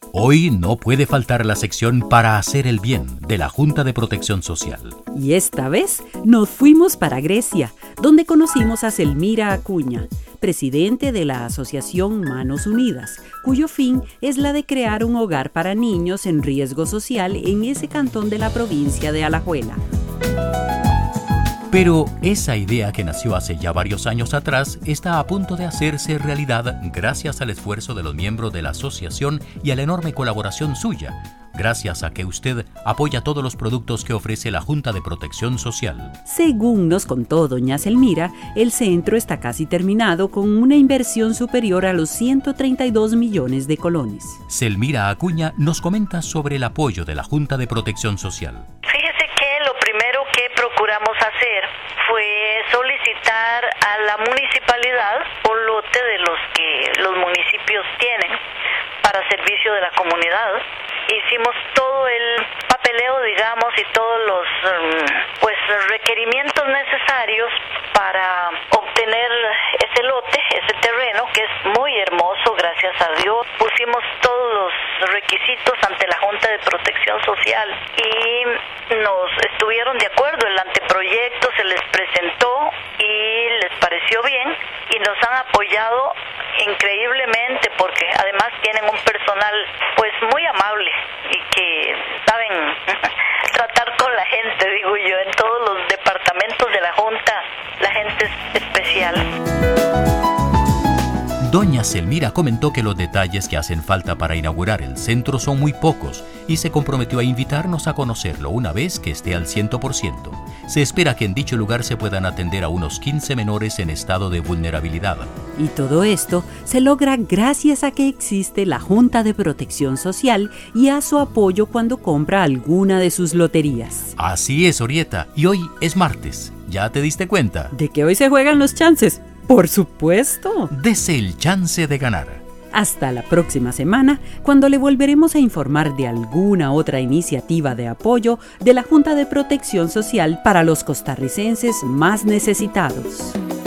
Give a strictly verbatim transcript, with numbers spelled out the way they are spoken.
Hoy no puede faltar la sección Para hacer el bien de la Junta de Protección Social. Y esta vez nos fuimos para Grecia, donde conocimos a Selmira Acuña, presidente de la Asociación Manos Unidas, cuyo fin es la de crear un hogar para niños en riesgo social en ese cantón de la provincia de Alajuela. Pero esa idea que nació hace ya varios años atrás está a punto de hacerse realidad gracias al esfuerzo de los miembros de la asociación y a la enorme colaboración suya, gracias a que usted apoya todos los productos que ofrece la Junta de Protección Social. Según nos contó doña Selmira, el centro está casi terminado con una inversión superior a los ciento treinta y dos millones de colones. Selmira Acuña nos comenta sobre el apoyo de la Junta de Protección Social. Fíjese que lo primero que procuramos hacer fue solicitar a la municipalidad un lote de los que los municipios tienen para servicio de la comunidad. Hicimos todo el papeleo, digamos, y todos los um, pues requerimientos necesarios para obtener ese lote, ese terreno, que es muy hermoso, gracias a Dios. Pusimos todos los requisitos ante la Junta de Protección Social y nos estuvieron de acuerdo. El anteproyecto se les presentó y les pareció bien y nos han apoyado increíblemente, porque además tienen un personal pues muy amable y que saben tratar con la gente, digo yo. En todos los departamentos de la Junta la gente es especial. Doña Selmira comentó que los detalles que hacen falta para inaugurar el centro son muy pocos y se comprometió a invitarnos a conocerlo una vez que esté al cien por ciento. Se espera que en dicho lugar se puedan atender a unos quince menores en estado de vulnerabilidad. Y todo esto se logra gracias a que existe la Junta de Protección Social y a su apoyo cuando compra alguna de sus loterías. Así es, Orieta, y hoy es martes. ¿Ya te diste cuenta? ¿De que hoy se juegan los chances? ¡Por supuesto! Dese el chance de ganar. Hasta la próxima semana, cuando le volveremos a informar de alguna otra iniciativa de apoyo de la Junta de Protección Social para los costarricenses más necesitados.